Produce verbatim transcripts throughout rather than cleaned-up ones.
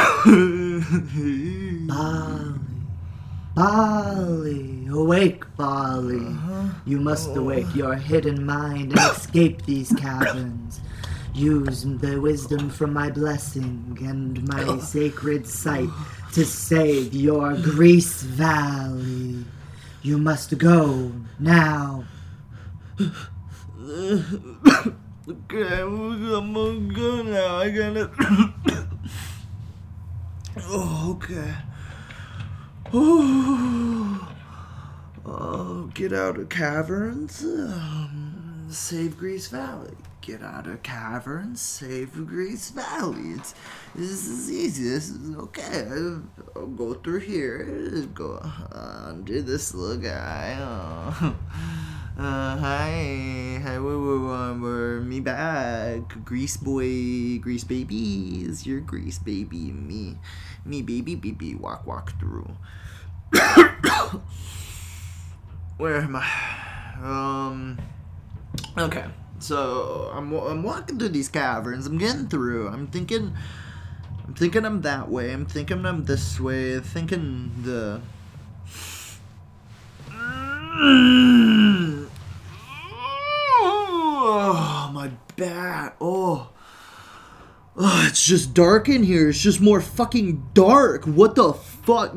Bali, Bali, awake, Bali. Uh-huh. You must oh. awake your hidden mind and escape these caverns. Use the wisdom from my blessing and my oh. sacred sight to save your Grease Valley. You must go now. Okay, I'm gonna go now. I gotta. Oh, okay. Oh, oh, get out of caverns. Um, save Grease Valley. Get out of caverns. Save Grease Valley. It's this is easy. This is okay. I'll go through here. Go under this little guy. Oh. Uh, hi, hi, we're, we're me back, Grease boy, Grease babies, you're Grease baby, me, me baby, baby, walk, walk through. Where am I? Um, okay, so I'm, I'm walking through these caverns, I'm getting through, I'm thinking, I'm thinking I'm that way, I'm thinking I'm this way, thinking the... Oh, my back. Oh. Oh, it's just dark in here. It's just more fucking dark. What the fuck?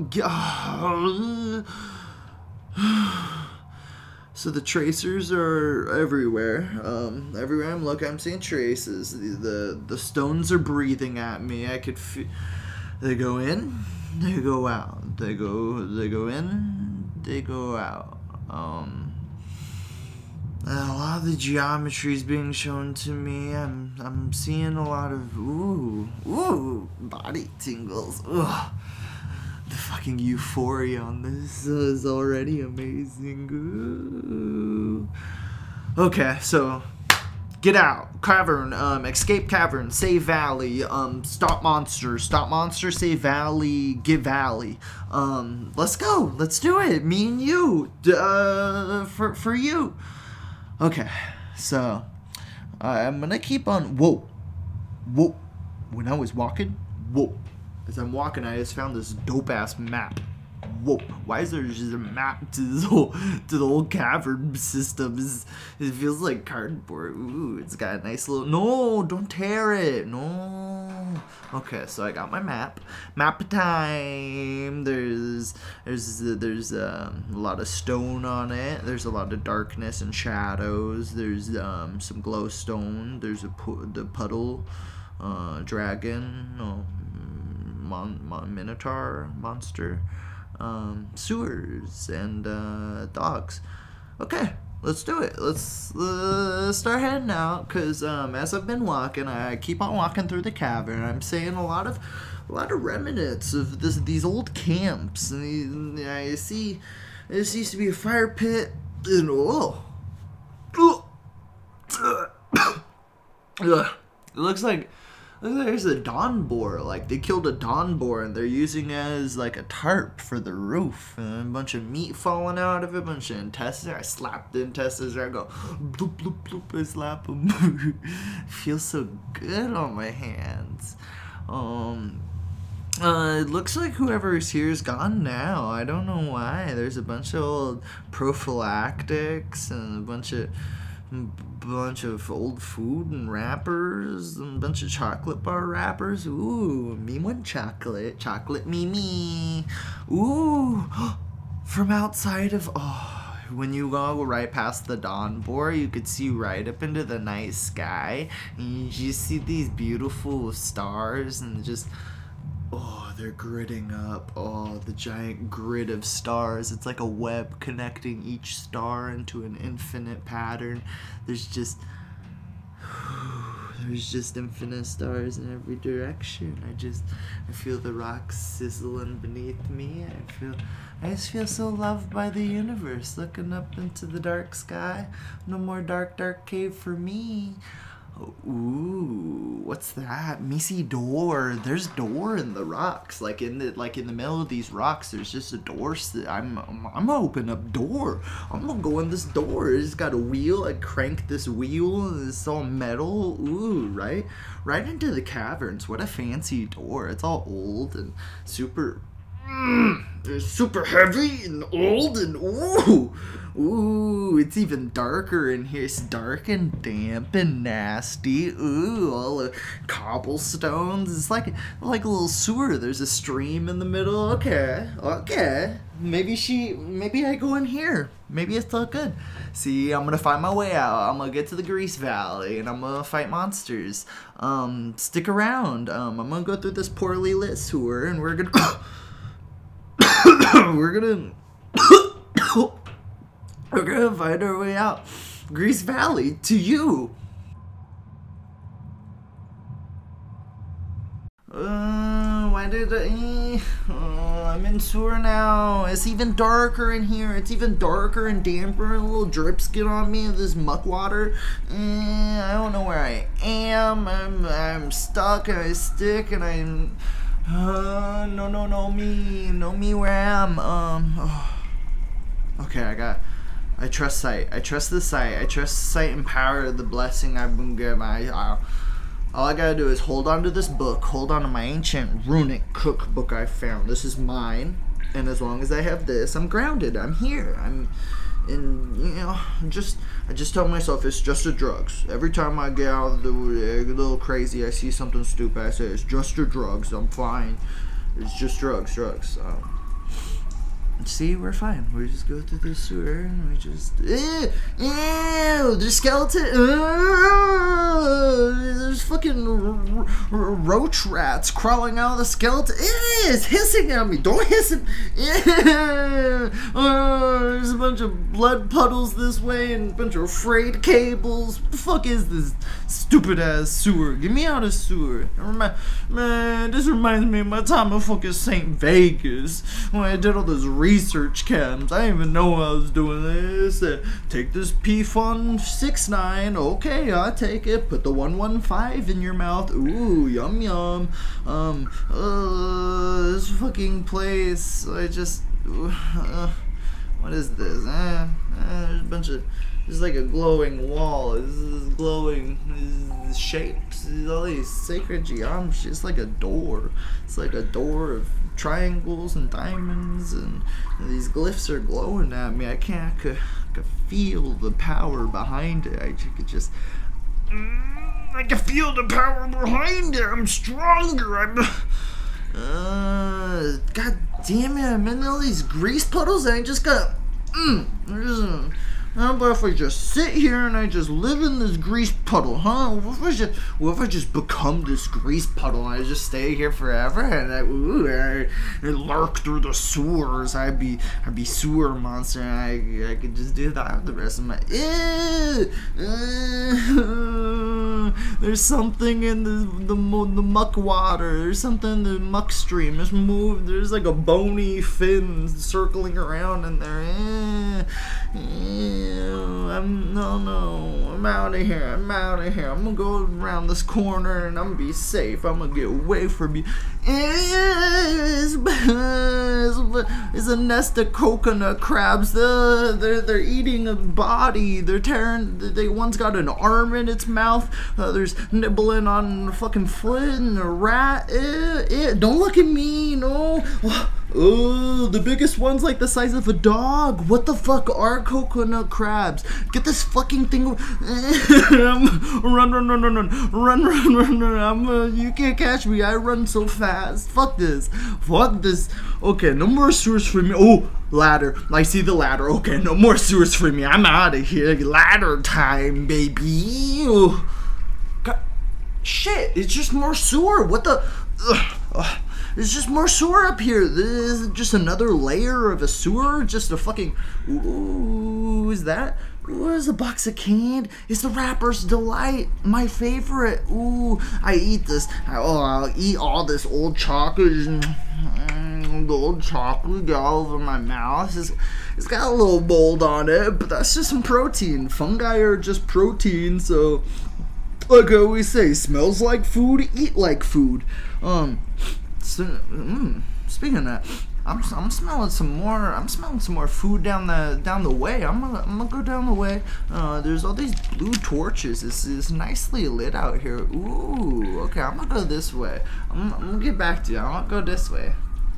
So the tracers are everywhere. Um, everywhere I'm looking, I'm seeing traces. The, the the stones are breathing at me. I could feel. They go in. They go out. They go. They go in. They go out. Um. A lot of the geometry is being shown to me. I'm I'm seeing a lot of ooh ooh body tingles. Ugh. The fucking euphoria on this is already amazing. Ooh. Okay, so get out cavern, um, escape cavern, save valley, um, stop monster, stop monster, save valley, get valley. Um, let's go. Let's do it. Me and you. Uh, for for you. Okay, so uh, I'm gonna keep on. Whoa, whoa. When I was walking, whoa. As I'm walking, I just found this dope ass map. Whoa, why is there just a map to this whole to the whole cavern system? It's, it feels like cardboard. Ooh, it's got a nice little. No, don't tear it. No. Okay, so I got my map. Map time. There's there's there's um, a lot of stone on it. There's a lot of darkness and shadows. There's um, some glowstone. There's a pu- the puddle, uh, dragon, no, mon, mon, minotaur monster. Um, sewers and uh, dogs. Okay, let's do it. Let's uh, start heading out. Cause um, as I've been walking, I keep on walking through the cavern. I'm seeing a lot of, a lot of remnants of this these old camps. And I see, this used to be a fire pit. And oh, it looks like. There's a dawn boar. Like, they killed a dawn boar and they're using it as like a tarp for the roof. And a bunch of meat falling out of it, a bunch of intestines. I slap the intestines there. I go bloop bloop bloop. I slap them. Feels so good on my hands. Um, uh, it looks like whoever's here is gone now. I don't know why. There's a bunch of old prophylactics and a bunch of. bunch of old food and wrappers and a bunch of chocolate bar wrappers. Ooh, me want chocolate. Chocolate me me. Ooh, from outside of, oh, when you go right past the dawn boar, you could see right up into the night sky. And you just see these beautiful stars and just, oh, they're gridding up. Oh, the giant grid of stars. It's like a web connecting each star into an infinite pattern. There's just, there's just infinite stars in every direction. I just, I feel the rocks sizzling beneath me. I feel, I just feel so loved by the universe. Looking up into the dark sky. No more dark, dark cave for me. Ooh, what's that? Me see door. There's door in the rocks. Like in the like in the middle of these rocks, there's just a door. I'm I'm, I'm gonna open up door. I'm gonna go in this door. It's got a wheel. I crank this wheel. And it's all metal. Ooh, right, right into the caverns. What a fancy door. It's all old and super. Mm, it's super heavy and old and ooh, ooh, it's even darker in here. It's dark and damp and nasty. Ooh, all the cobblestones. It's like like a little sewer. There's a stream in the middle. Okay, okay. Maybe she, maybe I go in here. Maybe it's all good. See, I'm gonna find my way out. I'm gonna get to the Grease Valley and I'm gonna fight monsters. Um, stick around. Um, I'm gonna go through this poorly lit sewer and we're gonna. we're gonna we're gonna find our way out Grease Valley to you. Uh, why did I? Uh, I'm in sewer now. It's even darker in here. It's even darker and damper. And little drips get on me of this muck water. Uh, I don't know where I am. I'm I'm stuck and I stick and I'm. Uh, no, no, no, me, no, me, where I am. Um, oh. Okay, I got, I trust sight. I trust the sight. I trust sight and power, the blessing I've been given. I, I, all I gotta do is hold on to this book, hold on to my ancient runic cookbook I found. This is mine, and as long as I have this, I'm grounded. I'm here. I'm. And, you know, just I just tell myself it's just the drugs. Every time I get out of the a little crazy, I see something stupid, I say it's just the drugs. I'm fine. It's just drugs, drugs. Um, see, we're fine. We just go through the sewer and we just ew, ew there's skeleton. Ew, there's fucking r- r- roach rats crawling out of the skeleton. Ew, it's hissing at me. Don't hiss it. Ew. Oh, there's a bunch of blood puddles this way and a bunch of frayed cables. What the fuck is this stupid ass sewer? Get me out of sewer. Remi- Man, this reminds me of my time at fucking Saint Vegas when I did all those research camps. I didn't even know I was doing this. Uh, take this P Fun six nine. Okay, I'll take it. Put the one one five in your mouth. Ooh, yum yum. Um, uh, this fucking place. I just. Uh, what is this? Uh, uh, there's a bunch of. There's like a glowing wall. This is glowing this shapes. All these sacred geometry. It's like a door. It's like a door of triangles and diamonds, and, and these glyphs are glowing at me. I can't. I could, I could feel the power behind it. I could just. I can feel the power behind it. I'm stronger. I'm. Uh, God damn it! I'm in all these grease puddles, and I just got. Mm, I just. How about if I just sit here and I just live in this grease puddle, huh? What if I just, what if I just become this grease puddle and I just stay here forever and I, ooh, I, I lurk through the sewers? I'd be, I'd be sewer monster and I, I could just do that the rest of my. Ew, uh, there's something in the the the muck water. There's something in the muck stream. It's moved. There's like a bony fin circling around in there. Eh, eh. I'm no no I'm out of here. I'm out of here. I'm gonna go around this corner and I'm gonna be safe. I'm gonna get away from you. It's, it's a nest of coconut crabs. They're, they're they're eating a body. They're tearing. They one's got an arm in its mouth. Others nibbling on a fucking foot and a rat. Ew, ew. Don't look at me. No. Oh, the biggest one's like the size of a dog. What the fuck are coconut crabs? Get this fucking thing. run, run, run, run, run, run, run, run, run. I'm, uh, you can't catch me. I run so fast. Fuck this. Fuck this. Okay, no more sewers for me. Oh, ladder. I see the ladder. Okay, no more sewers for me. I'm out of here. Ladder time, baby. Oh. God. Shit, it's just more sewer. What the? Ugh. Ugh. There's just more sewer up here. This is just another layer of a sewer. Just a fucking. Ooh, is that? Ooh, there's a box of candy. It's the Rapper's Delight, my favorite. Ooh, I eat this. Oh, I'll eat all this old chocolate. Mm, the old chocolate get all over my mouth. It's, it's got a little mold on it, but that's just some protein. Fungi are just protein, so. like I always say, smells like food, eat like food. Um, so, mm, speaking of that, I'm I'm smelling some more. I'm smelling some more food down the down the way. I'm gonna I'm gonna go down the way. Uh, there's all these blue torches. This is nicely lit out here. Ooh, okay. I'm gonna go this way. I'm, I'm gonna get back to you. I'm gonna go this way.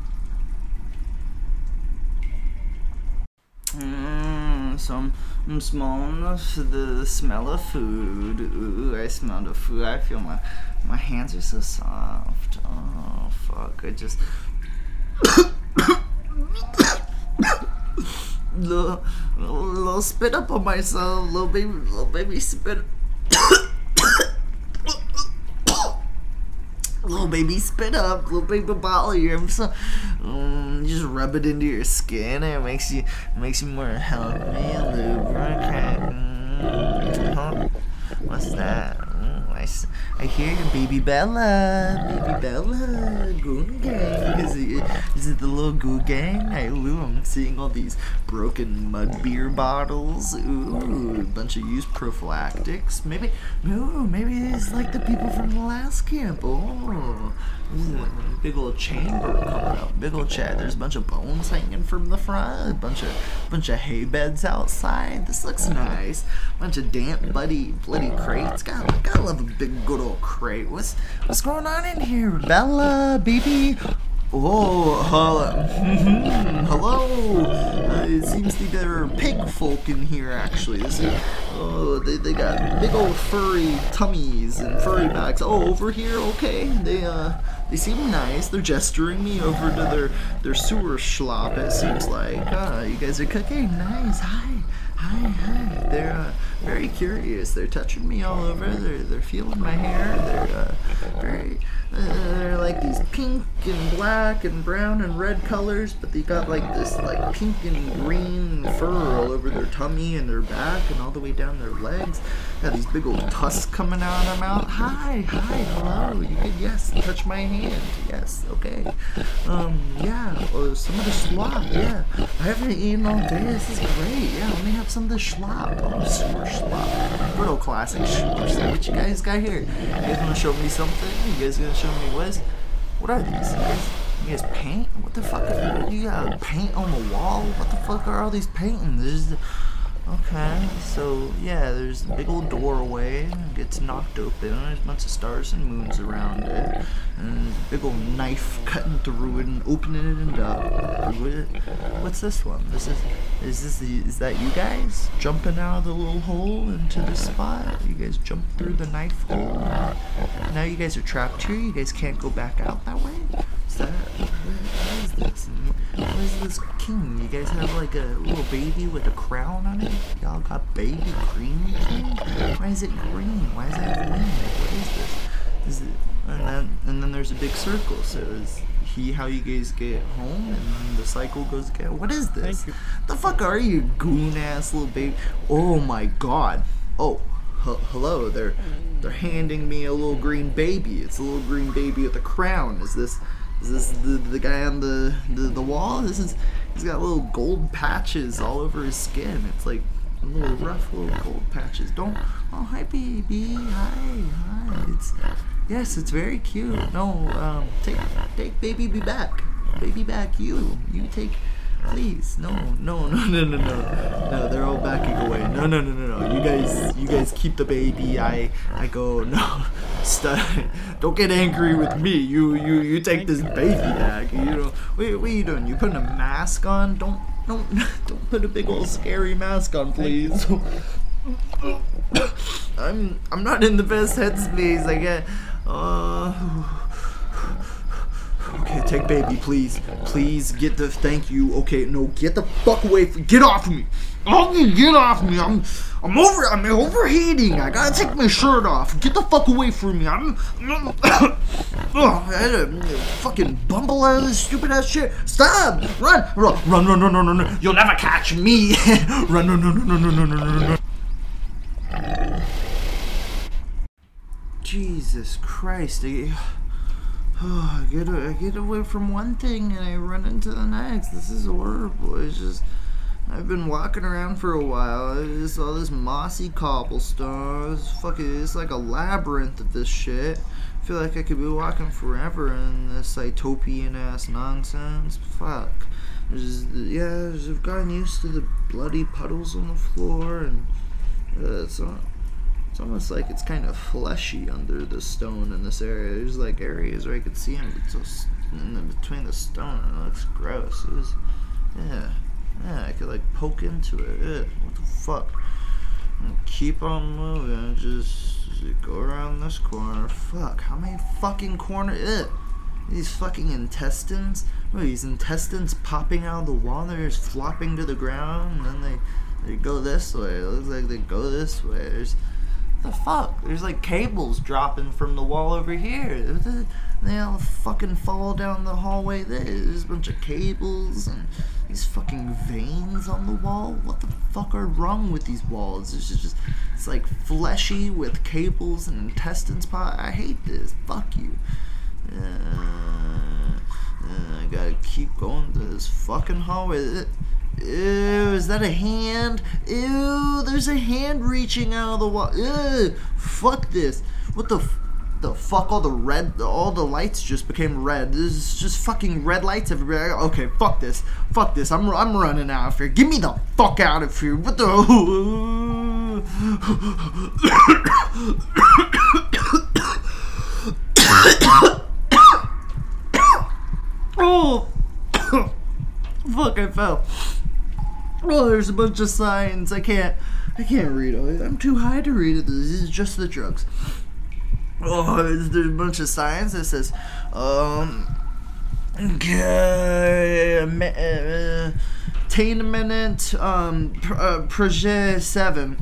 Mm, so I'm, I'm smelling the, the smell of food. Ooh, I smell the food. I feel my my hands are so soft. Oh fuck! I just. little, little, little spit up on myself, little baby, little baby spit. Little baby spit up, little baby bottle here. I'm so, um, just rub it into your skin, and it makes you, it makes you more healthy, lubricant. Mm, huh? What's that? Mm, I, I hear you, baby Bella, baby Bella, Goon Gang. Is it, is it the little Goo Gang? I, ooh, I'm seeing all these broken mud beer bottles. Ooh, a bunch of used prophylactics. Maybe, ooh, maybe it's like the people from the last camp. Oh, this is a big old chamber coming out. Big old chat. There's a bunch of bones hanging from the front. A bunch of, bunch of hay beds outside. This looks nice. Bunch of damp, bloody, bloody crates. God, gotta love a big, good old crate. What's, what's going on in here, Bella, baby? Oh, hello. Hello. Uh, it seems that there are pig folk in here, actually. This is, oh, they, they got big old furry tummies and furry backs. Oh, over here, okay. They, uh, they seem nice. They're gesturing me over to their, their sewer schlop, it seems like. Ah, you guys are cooking. Nice. Hi. Hi, hi. They're uh, very curious. They're touching me all over. They're they're feeling my hair. They're uh, very. Uh, they're like these pink and black and brown and red colors, but they got like this like pink and green fur all over their tummy and their back and all the way down their legs. Got these big old tusks coming out of their mouth. Hi, hi, hello. You could yes touch my hand. Yes, okay. Um, yeah. Oh, some of the slop. Yeah, I haven't eaten all day. This is great. Yeah, let me have some of the schlop. Oh, sewer schlop. Good old classic sewer slop. What you guys got here? You guys wanna show me something? You guys gonna show me what is? What are these? You guys, you guys paint? What the fuck? Are, you got paint on the wall? What the fuck are all these paintings? There's, okay, so yeah, there's a big old doorway. It gets knocked open. There's a bunch of stars and moons around it. And there's a big old knife cutting through it and opening it up. What's this one? This is, is this the, is that you guys jumping out of the little hole into the spot? You guys jumped through the knife hole. Now you guys are trapped here. You guys can't go back out that way. Is that, what, what is this? What is this king? You guys have like a little baby with a crown on it? Y'all got baby green king? Why is it green? Why is that green? What is this? Is it, and then, and then there's a big circle. So is he how you guys get home? And then the cycle goes again. What is this? The fuck are you, goon ass little baby? Oh my god. Oh, h hello. They're they're handing me a little green baby. It's a little green baby with a crown. Is this is this the the guy on the the, the wall? This is he's got little gold patches all over his skin. It's like little rough little gold patches. Don't. Oh, hi baby. Hi, hi. It's yes, it's very cute. No, um, take take baby be back. Baby back. You you take. Please, no, no, no, no, no, no, no. They're all backing away. No, no, no, no, no. You guys, you guys keep the baby. I, I go. No, stop. Don't get angry with me. You, you, you take this baby back. You know, wait, what are you doing? You putting a mask on? Don't, don't, don't put a big old scary mask on, please. I'm, I'm not in the best headspace. I get, uh. Okay, take baby, please. Please get the thank you. Okay, no, get the fuck away from get off of me. Oh, get off me. I'm I'm over I'm overheating. I gotta take my shirt off. Get the fuck away from me. I'm, I'm oh, I had to fucking bumble out of this stupid ass shit. Stop! Run! Run! Run! Run! Run! Run! Run! Run! You'll never catch me! Run! Run! Run! Run! Run! Run! Run! Run! Run! Jesus Christ! I, Oh, I get I get away from one thing and I run into the next. This is horrible. It's just I've been walking around for a while. I just saw this mossy cobblestone. It's fucking, it's like a labyrinth of this shit. I feel like I could be walking forever in this utopian ass nonsense. Fuck. There's, yeah, I've gotten used to the bloody puddles on the floor, and uh, it's, uh, it's almost like it's kind of fleshy under the stone in this area. There's like areas where I could see them in the, between the stone, and it looks gross. It was, yeah. Yeah, I could like poke into it. Ugh, what the fuck? And keep on moving. Just, just go around this corner. Fuck, how many fucking corners? Ugh. These fucking intestines? What are these intestines popping out of the wall? They're just flopping to the ground, and then they, they go this way. It looks like they go this way. There's, what the fuck? There's like cables dropping from the wall over here. They all fucking fall down the hallway there. There's a bunch of cables and these fucking veins on the wall. What the fuck are wrong with these walls? It's just, it's like fleshy with cables and intestines. I hate this. Fuck you. Uh, uh, I gotta keep going to this fucking hallway. Ew, is that a hand? Ew, there's a hand reaching out of the wall. Ew, fuck this. What the f- the fuck? All the red, all the lights just became red. There's just fucking red lights everywhere. Okay, fuck this. Fuck this. I'm I'm running out of here. Get me the fuck out of here. What the? Oh, fuck! I fell. Oh, there's a bunch of signs. I can't. I can't read it. I'm too high to read it. This is just the drugs. Oh, there's a bunch of signs that says, um, okay, uh, Tainment, um, pr- uh, Projet seven.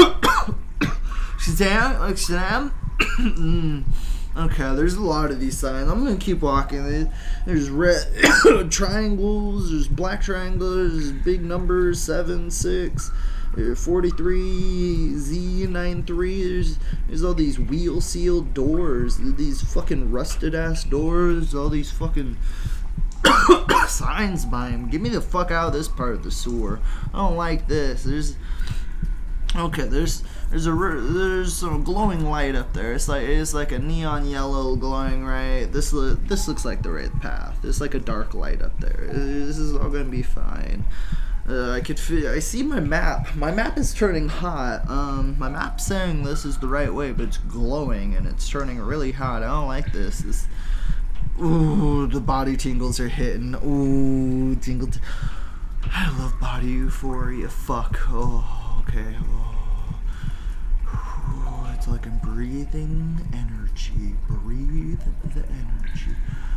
Shazam, like Shazam. mm. Okay, there's a lot of these signs. I'm gonna keep walking. There's red triangles, there's black triangles, there's big numbers, seven, six. forty-three Z ninety-three. There's, there's all these wheel sealed doors, these fucking rusted ass doors, all these fucking signs by him. Get me the fuck out of this part of the sewer. I don't like this. There's okay. There's there's a there's some glowing light up there. It's like it's like a neon yellow glowing, right? This this looks like the right path. There's like a dark light up there. This is all gonna be fine. Uh, I could feel, I see my map. My map is turning hot. Um, my map's saying this is the right way, but it's glowing and it's turning really hot. I don't like this. This, ooh, the body tingles are hitting. Ooh, tingle. T- I love body euphoria. Fuck. Oh, okay. Oh. Ooh, it's like I'm breathing energy. Breathe the energy.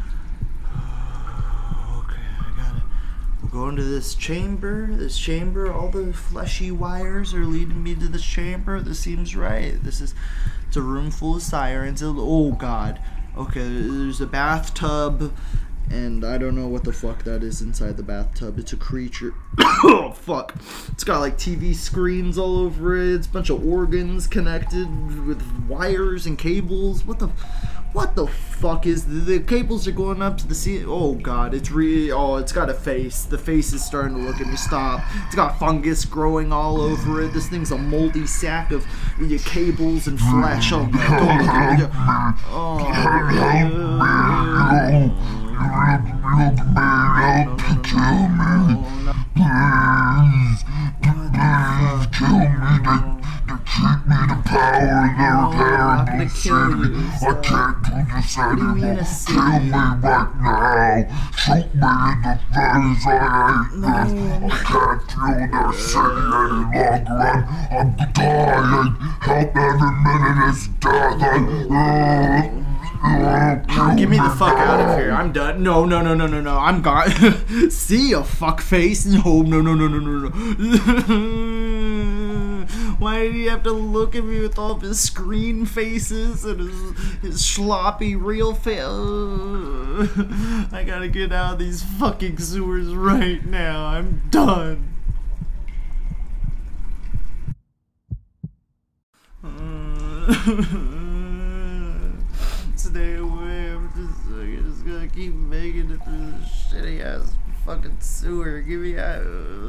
We're going to this chamber, this chamber, all the fleshy wires are leading me to this chamber. This seems right. This is, it's a room full of sirens. Oh god. Okay, there's a bathtub, and I don't know what the fuck that is inside the bathtub. It's a creature. Oh fuck. It's got like T V screens all over it. It's a bunch of organs connected with wires and cables. What the... What the fuck is the, the cables are going up to the ceiling? Oh god, it's really, oh, it's got a face. The face is starting to look at me. Stop. It's got fungus growing all over it. This thing's a moldy sack of uh, cables and flesh. Oh god, don't look at me. Oh, Keep me the power of their terrible city. I can't do this anymore. Kill me right now. Shoot me in the face. I hate this. I can't kill their city any longer. I'm, I'm dying. Help every minute is death. I, uh, Get me the fuck out of here. I'm done. No, no, no, no, no, no. I'm gone. See ya, fuck face. No, no, no, no, no, no, no. Why did he have to look at me with all of his screen faces and his, his sloppy real face? I gotta get out of these fucking sewers right now. I'm done. Stay away. I'm just, I'm just gonna keep making it through this shitty ass fucking sewer. Give me out.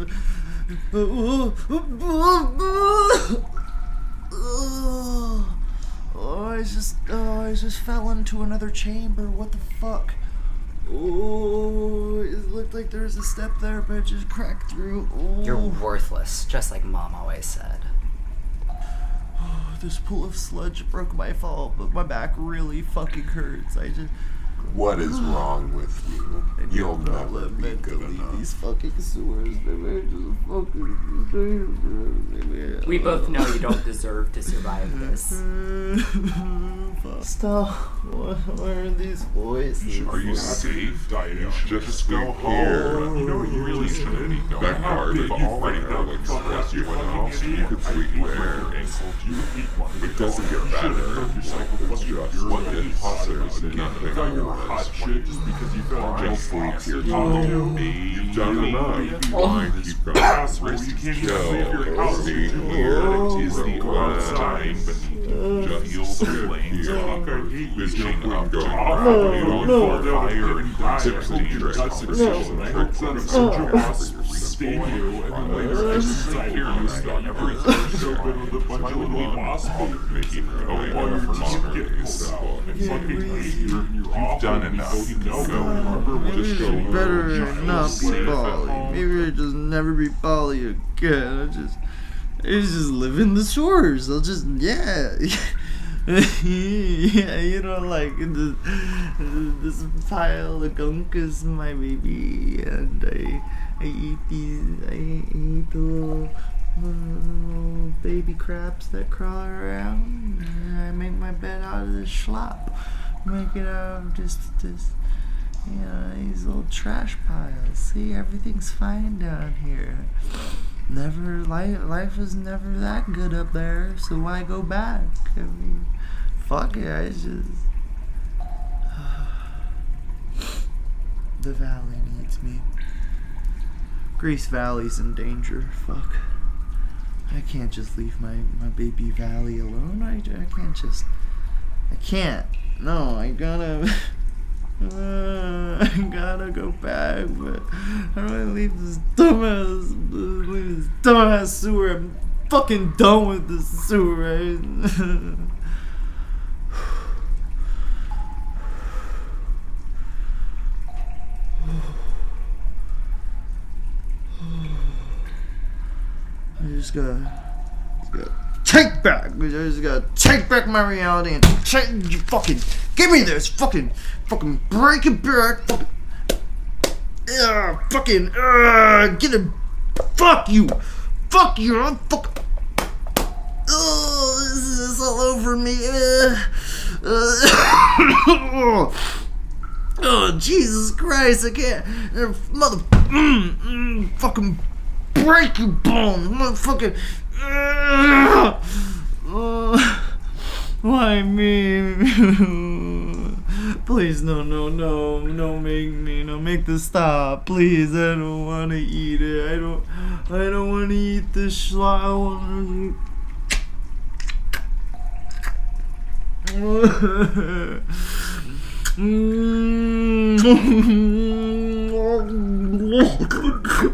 Oh, I just, oh, I just fell into another chamber. What the fuck? Oh, it looked like there was a step there, but it just cracked through. Oh. You're worthless, just like Mom always said. Oh, this pool of sludge broke my fall, but my back really fucking hurts. I just... What is wrong with you? And You'll you're not never be meant to good leave enough. these fucking sewers. They just fucking... We both know you don't deserve to survive this. Stop. What are these voices? Are you safe? You should just stay Go here. home. You know, you really shouldn't be going That out. part You of all Freddy right now, Alex fuck stress you you fucking out, so you idiot. could I sleep hate when there. you're insult you. Eat one. It doesn't get You should better. have hurt yourself with It's what you just did. what You it thought there's about it. nothing You thought you were on hot this. shit just because you fell in Just jail. sleep here. Oh, You've done enough. Fine, You've got asshole, wrist you can't even Joe. leave your house. Stay You here. is the Relax. outside beneath you. Just Feel sit the flames. here. Fuck, I hate you. Bitching up going Oh, around. you don't no, fall fire and die. Tips and tricks. That's Tricks successful. and I tricks. hope that Tricks a and soldier tricks. boss will stay you and then later exercise here and start every show with a bunch of little boss Making Oh, while your teeth get pulled out and fucking hate you and you're off. done enough. You know, Go. remember what Maybe just it go better not be safe at Bali. home. Maybe I just never be Bali again. I just, I just live in the shores. I'll just, yeah. Yeah, you know, like the, this pile of gunk is my baby, and I, I eat these, I eat the little, little baby crabs that crawl around, and I make my bed out of this schlop, make it out of just this, you know, these little trash piles. See, everything's fine down here. Never, life, life was never that good up there, so why go back? I mean, fuck it, I just... The valley needs me. Grace Valley's in danger, fuck. I can't just leave my, my baby valley alone, I, I can't just... I can't. No, I gotta... Uh, I gotta go back, but how do I leave this dumbass, leave this dumbass sewer? I'm fucking done with this sewer, right? I just gotta, just gotta take back. I just gotta take back my reality and change. Fucking give me this. Fucking, fucking break it back. Fucking, uh, fucking, uh, get it. Fuck you. Fuck you. I'm fuck. Oh, this is all over me. Uh, uh, oh, Jesus Christ! I can't. Uh, mother, mm, mm, fucking. Break your bones, motherfucker! Uh, uh, why me? Please, no, no, no, no, make me, no, make this stop, please. I don't want to eat it. I don't, I don't want to eat this schlop. I want to.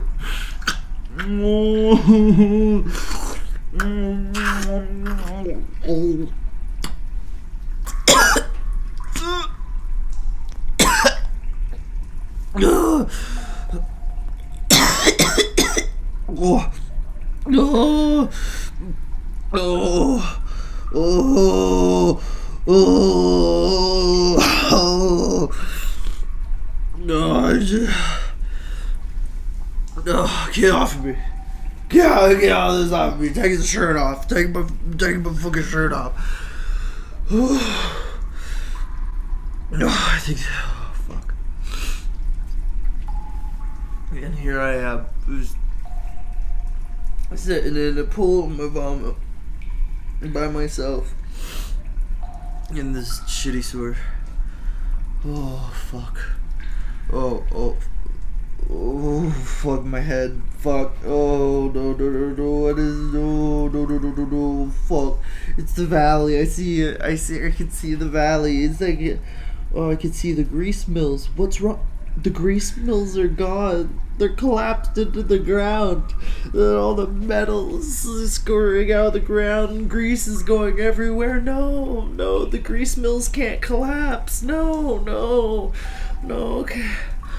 Get off of me. Get out, get out of this off of me. Take his shirt off. Take my, take my fucking shirt off. No, I think, oh, fuck. And here I am, just sitting in a pool of my vomit by myself in this shitty sewer. Oh, fuck. Oh, oh. Oh, fuck my head. Fuck. Oh, no, no, no, no. What is. No, no, no, no, no, no. Fuck. It's the valley. I see it. I see. I can see the valley. It's like. It, oh, I can see the grease mills. What's wrong? The grease mills are gone. They're collapsed into the ground. All the metal is scurrying out of the ground. Grease is going everywhere. No, no, the grease mills can't collapse. No, no, no. Okay.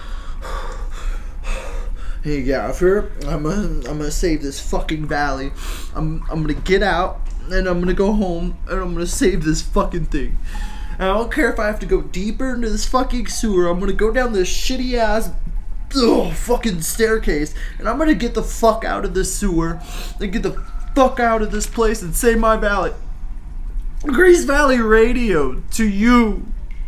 Hey, Gaffer, I'm gonna, I'm gonna save this fucking valley. I'm, I'm gonna get out and I'm gonna go home and I'm gonna save this fucking thing. And I don't care if I have to go deeper into this fucking sewer. I'm gonna go down this shitty ass ugh, fucking staircase and I'm gonna get the fuck out of this sewer and get the fuck out of this place and save my valley. Grease Valley Radio to you.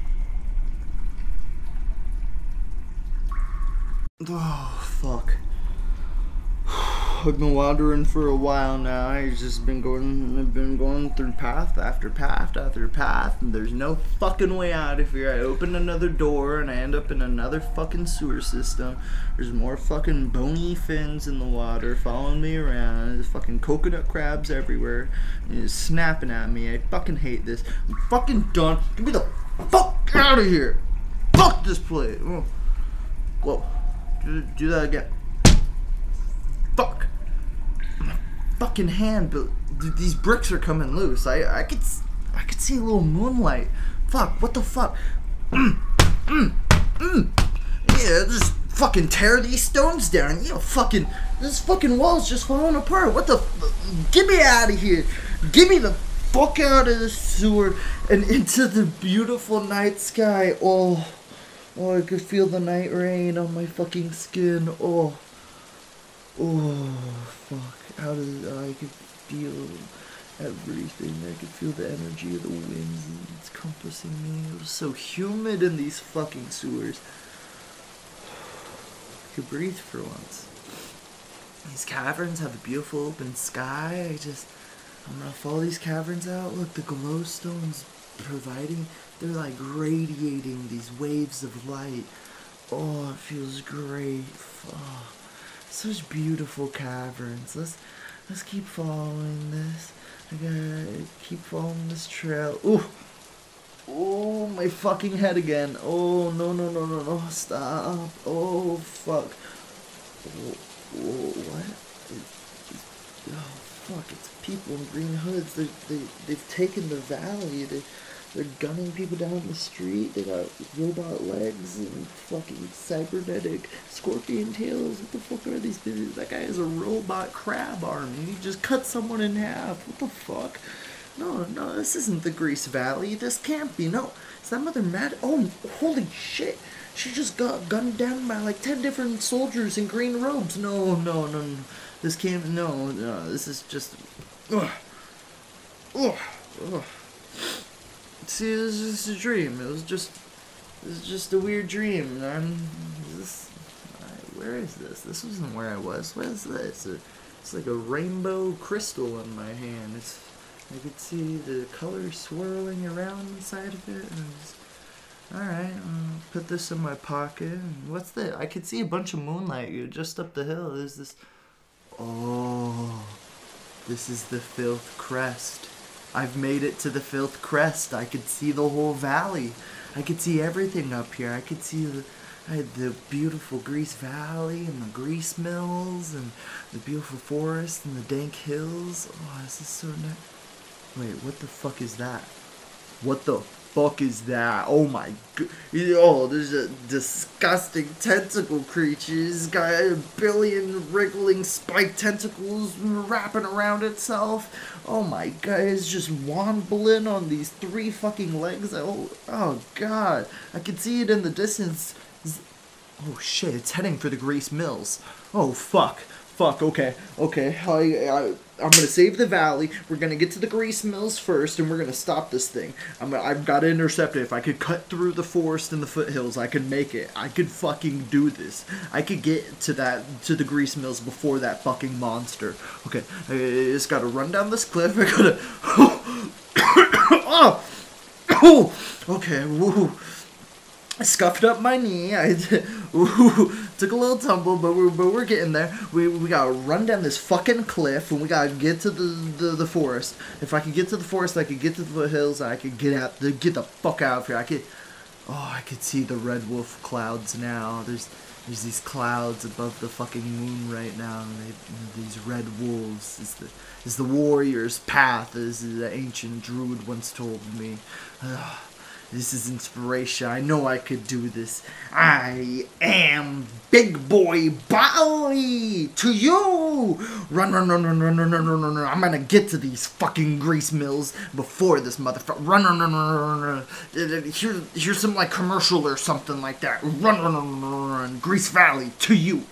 Oh, fuck. I've been wandering for a while now. I've just been going, I've been going through path after path after path, and there's no fucking way out of here. I open another door, and I end up in another fucking sewer system. There's more fucking bony fins in the water following me around. There's fucking coconut crabs everywhere. It's snapping at me. I fucking hate this. I'm fucking done. Get me the fuck out of here. Fuck this place. Oh. Whoa. Do, do that again. Fuck. My fucking hand, but th these bricks are coming loose. I I could I could see a little moonlight. Fuck. What the fuck? Mm, mm, mm. Yeah, just fucking tear these stones down. You know, fucking this fucking wall's just falling apart. What the? F Get me out of here. Get me the fuck out of the sewer and into the beautiful night sky. Oh. Oh, I could feel the night rain on my fucking skin. Oh. Oh, fuck. How does I could feel everything. I could feel the energy of the winds and it's encompassing me. It was so humid in these fucking sewers. I could breathe for once. These caverns have a beautiful open sky. I just, I'm gonna follow these caverns out. Look, the glowstones providing, they're like radiating these waves of light. Oh, it feels great. Oh, such beautiful caverns. Let's let's keep following this. I gotta keep following this trail. Ooh. Oh, my fucking head again. Oh, no, no, no, no, no. Stop. Oh, fuck. Oh, oh what? It, it, oh, fuck. It's people in green hoods. They, they, they've taken the valley. They, they're gunning people down the street. They got robot legs and fucking cybernetic scorpion tails. What the fuck are these things? That guy has a robot crab arm. He just cut someone in half. What the fuck? No, no, this isn't the Grease Valley. This can't be. No, is that Mother Mad? Oh, holy shit. She just got gunned down by like ten different soldiers in green robes. No, no, no, no. This can't, no, no, this is just, ugh. Ugh. Ugh. See, this is just a dream. It was just, it was just a weird dream. I'm, this, I, where is this? This wasn't where I was. What is this? It's, it's like a rainbow crystal in my hand. It's, I could see the colors swirling around inside of it. And just, alright, I'll put this in my pocket. And what's that? I could see a bunch of moonlight just up the hill. There's this, oh, this is the Filth Crest. I've made it to the Filth Crest. I could see the whole valley. I could see everything up here. I could see the, I had the beautiful Grease Valley and the grease mills and the beautiful forest and the dank hills. Oh, this is so nice. Wait, what the fuck is that? What the fuck is that? Oh my god. Oh, there's a disgusting tentacle creature. It's got a billion wriggling spiked tentacles wrapping around itself. Oh my god, it's just wobbling on these three fucking legs. Oh, oh god. I can see it in the distance. Oh shit, it's heading for the Grease Mills. Oh fuck. Fuck, okay, okay, I, I, I'm gonna save the valley, we're gonna get to the Grease Mills first, and we're gonna stop this thing. I'm, I've gotta intercept it. If I could cut through the forest and the foothills, I could make it. I could fucking do this. I could get to that, to the Grease Mills before that fucking monster. Okay, I just gotta run down this cliff, I gotta, oh, oh, okay, woo. I scuffed up my knee. I ooh, took a little tumble, but we're but we're getting there. We we gotta run down this fucking cliff, and we gotta get to the, the, the forest. If I could get to the forest, I could get to the foothills. I could get out, the, get the fuck out of here. I could. Oh, I could see the red wolf clouds now. There's there's these clouds above the fucking moon right now. And they, these red wolves is the is the warrior's path, as the ancient druid once told me. Uh, this is inspiration. I know I could do this. I am Big Boy Bali to you. Run, run, run, run, run, run, run, run, run, run. I'm gonna get to these fucking grease mills before this motherfucker. Run, run, run, run, run, run. Here, here's some like commercial or something like that. Run, run, run, run, run. Grease Valley to you.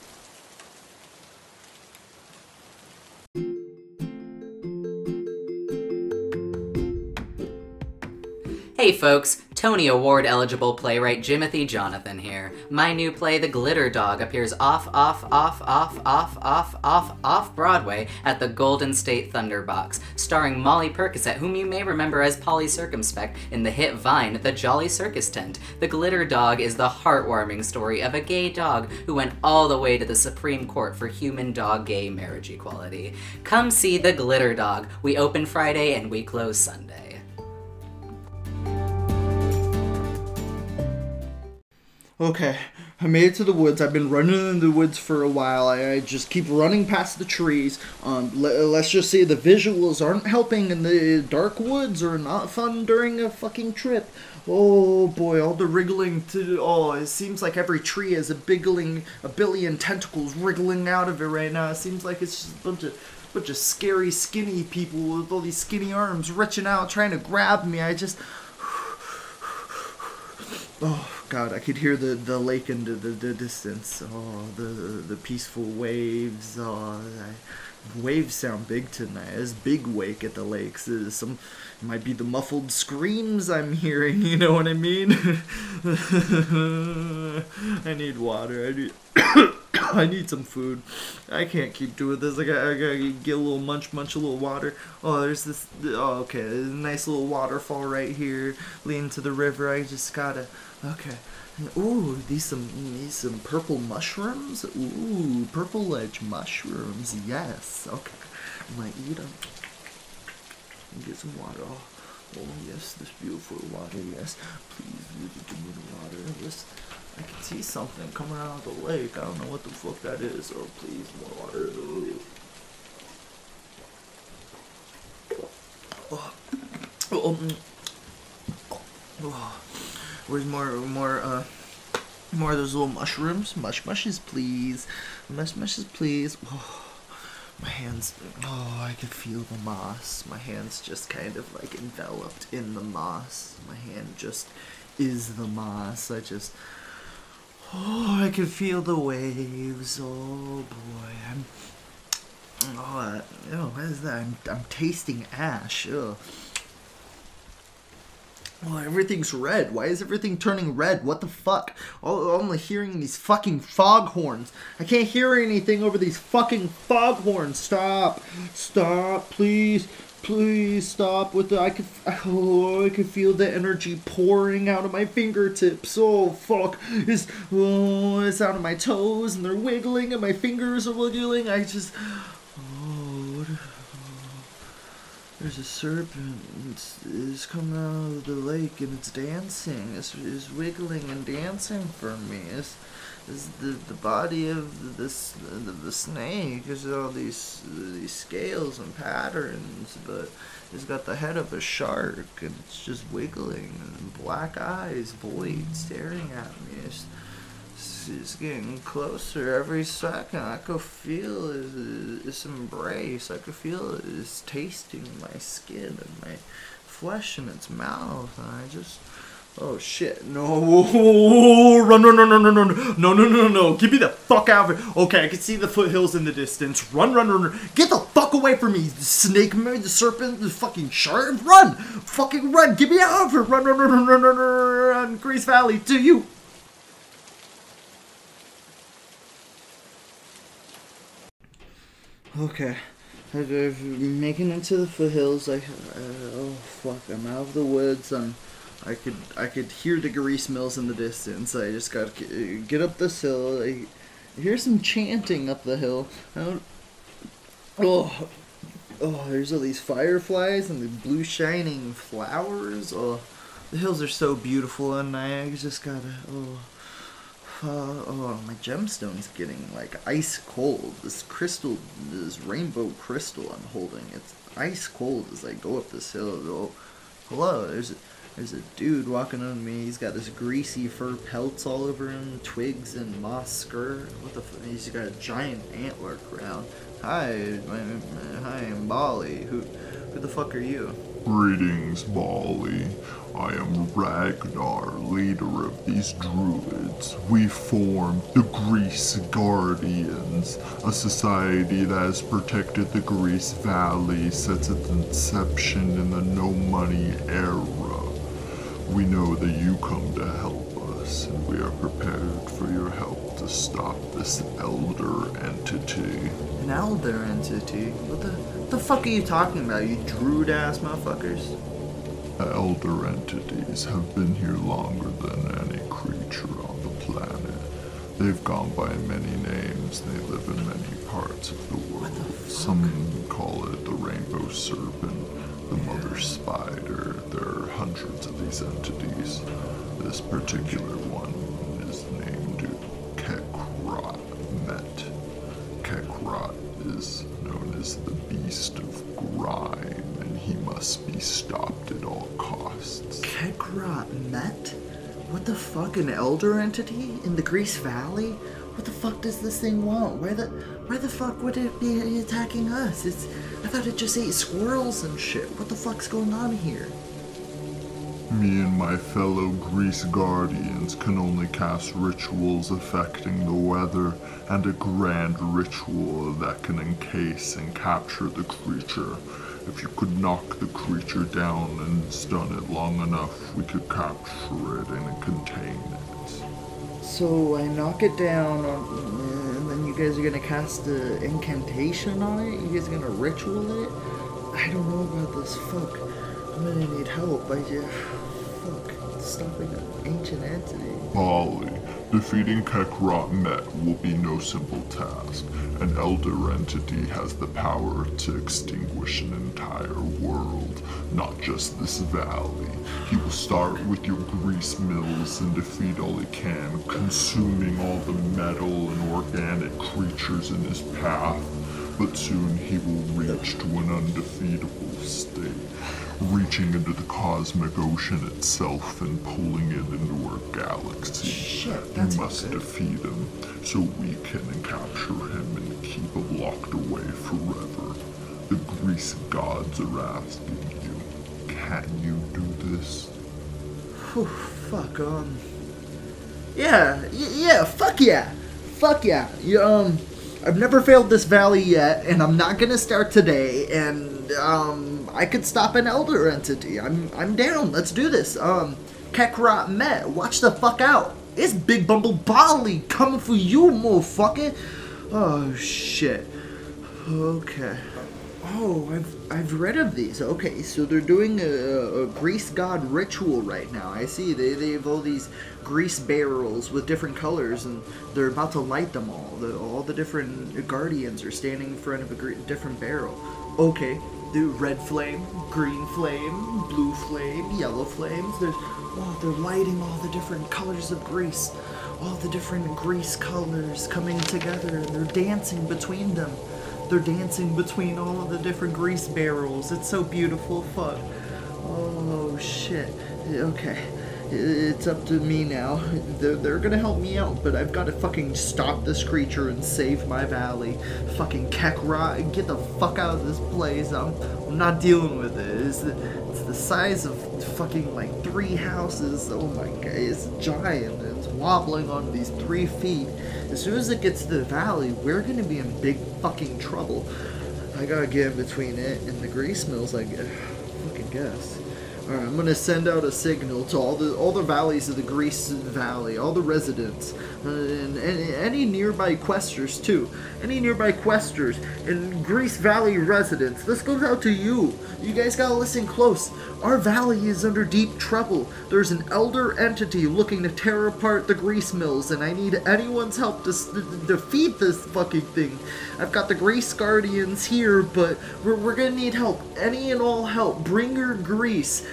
Hey folks, Tony Award eligible playwright Jimothy Jonathan here. My new play, The Glitter Dog, appears off, off, off, off, off, off, off, off Broadway at the Golden State Thunderbox, starring Molly Percocet, whom you may remember as Polly Circumspect in the hit Vine, The Jolly Circus Tent. The Glitter Dog is the heartwarming story of a gay dog who went all the way to the Supreme Court for human-dog-gay marriage equality. Come see The Glitter Dog. We open Friday and we close Sunday. Okay, I made it to the woods. I've been running in the woods for a while. I, I just keep running past the trees. Um, le- let's just say the visuals aren't helping, and the dark woods are not fun during a fucking trip. Oh boy, all the wriggling to oh, it seems like every tree has a biggling, a billion tentacles wriggling out of it right now. It seems like it's just a bunch of bunch of scary, skinny people with all these skinny arms reaching out, trying to grab me. I just. Oh God, I could hear the, the lake in the, the, the distance. Oh, the the peaceful waves. Oh, I, waves sound big tonight. There's big wake at the lakes. There's some, it might be the muffled screams I'm hearing. You know what I mean? I need water. I need I need some food. I can't keep doing this. I gotta, I gotta get a little munch, munch a little water. Oh, there's this. Oh, okay. There's a nice little waterfall right here, leading to the river. I just gotta. Okay. Ooh, these some these some purple mushrooms. Ooh, purple edge mushrooms. Yes. Okay. I'm gonna eat them. Get some water. Oh, oh yes, this beautiful water. Yes. Please, really give me the water. This. I can see something coming out of the lake. I don't know what the fuck that is. Oh, please, more water. Ooh. Oh. Oh. Oh. Where's more, more, uh, more of those little mushrooms? Mush mushes, please. Mush mushes, please. Oh. My hands, oh, I can feel the moss. My hand's just kind of like enveloped in the moss. My hand just is the moss. I just... Oh, I can feel the waves. Oh boy, I'm. Oh, oh, what is that? I'm, I'm tasting ash. Ugh. Oh, everything's red. Why is everything turning red? What the fuck? Oh, I'm only hearing these fucking foghorns. I can't hear anything over these fucking foghorns. Stop, stop, please. Please stop with the, I could, oh, I could feel the energy pouring out of my fingertips. Oh, fuck. It's, oh, it's out of my toes, and they're wiggling, and my fingers are wiggling. I just, oh, what, oh there's a serpent. It's, it's coming out of the lake, and it's dancing. It's, it's wiggling and dancing for me. It's, it's the, the body of this the, the snake. There's all these these scales and patterns, but it's got the head of a shark, and it's just wiggling, and black eyes, void, staring at me. It's, it's getting closer every second. I could feel its, its embrace. I could feel it. It's tasting my skin and my flesh in its mouth, and I just... Oh shit, no, run, run, run, run, run, run, no, no, no, no, get me the fuck out of here. Okay, I can see the foothills in the distance. Run, run, run, run, get the fuck away from me, the snake, the serpent, the fucking shark. Run, fucking run, get me out of here. Run, run, run, run, run, run, run, run, Grease Valley, to you. Okay, I'm making it to the foothills. I, uh, oh fuck, I'm out of the woods. I'm I could I could hear the grease mills in the distance. I just gotta get up this hill. I hear some chanting up the hill. I don't, oh, oh, there's all these fireflies and the blue shining flowers. Oh, the hills are so beautiful, and I just gotta. Oh, uh, oh, my gemstone's getting like ice cold. This crystal, this rainbow crystal I'm holding, it's ice cold as I go up this hill. Oh, hello, there's a, there's a dude walking on me. He's got this greasy fur pelts all over him, twigs and moss skirt. What the? F- he's got a giant antler crown. Hi, my, my, hi, I'm Bali. Who, who the fuck are you? Greetings, Bali. I am Ragnar, leader of these druids. We formed the Grease Guardians, a society that has protected the Grease Valley since its inception in the No Money era. We know that you come to help us, and we are prepared for your help to stop this elder entity. An elder entity? What the, what the fuck are you talking about, you druid-ass motherfuckers? Elder entities have been here longer than any creature on the planet. They've gone by many names. They live in many parts of the world. The Some call it the rainbow serpent, the mother spider. There are hundreds of these entities. This particular one is named Kekrot Met. Kekrot is known as the Beast of Grime, and he must be stopped at all costs. Kekrot Met? What the fuck, an elder entity in the Grease Valley? What the fuck does this thing want? Why the why the fuck would it be attacking us? It's I thought it just ate squirrels and shit. What the fuck's going on here? Me and my fellow Grease Guardians can only cast rituals affecting the weather, and a grand ritual that can encase and capture the creature. If you could knock the creature down and stun it long enough, we could capture it and contain it. So I knock it down, on, and then you guys are gonna cast an incantation on it? You guys are gonna ritual it? I don't know about this. Fuck. I'm gonna need help. I just... Fuck. Stopping an ancient entity. Bali, defeating Kekrot Met will be no simple task. An elder entity has the power to extinguish an entire world, not just this valley. He will start with your grease mills and defeat all he can, consuming all the metal and organic creatures in his path. But soon he will reach to an undefeatable state, reaching into the cosmic ocean itself and pulling it into our galaxy. Shit, that's you must not good. defeat him so we can capture him and keep him locked away forever. The Grease gods are asking you, can you do this? Whew, fuck, um... Yeah, y- yeah, fuck yeah! Fuck yeah! You, um... I've never failed this valley yet, and I'm not gonna start today, and, um, I could stop an elder entity. I'm I'm down, let's do this. Um, Kekrot Met, watch the fuck out. It's Big Bumble Bali coming for you, motherfucker. Oh, shit. Okay. Oh, I've I've read of these. Okay, so they're doing a, a grease god ritual right now. I see. They they have all these grease barrels with different colors, and they're about to light them all. The, all the different guardians are standing in front of a gr- different barrel. Okay, the red flame, green flame, blue flame, yellow flames. There's oh, they're lighting all the different colors of grease, all the different grease colors coming together, and they're dancing between them. They're dancing between all of the different grease barrels. It's so beautiful. Fuck. Oh, shit. Okay. It's up to me now. They're, they're gonna help me out, but I've got to fucking stop this creature and save my valley. Fucking Kekrot, get the fuck out of this place. I'm, I'm not dealing with it. It's the, it's the size of fucking like three houses. Oh my god, it's giant. It's wobbling on these three feet. As soon as it gets to the valley, we're gonna be in big fucking trouble. I gotta get in between it and the grease mills, I guess. Fucking guess. Alright, I'm gonna send out a signal to all the all the valleys of the Grease Valley, all the residents, uh, and, and any nearby questers too. Any nearby questers and Grease Valley residents. This goes out to you. You guys gotta listen close. Our valley is under deep trouble. There's an elder entity looking to tear apart the grease mills, and I need anyone's help to, s- to defeat this fucking thing. I've got the Grease Guardians here, but we're, we're gonna need help. Any and all help. Bring your grease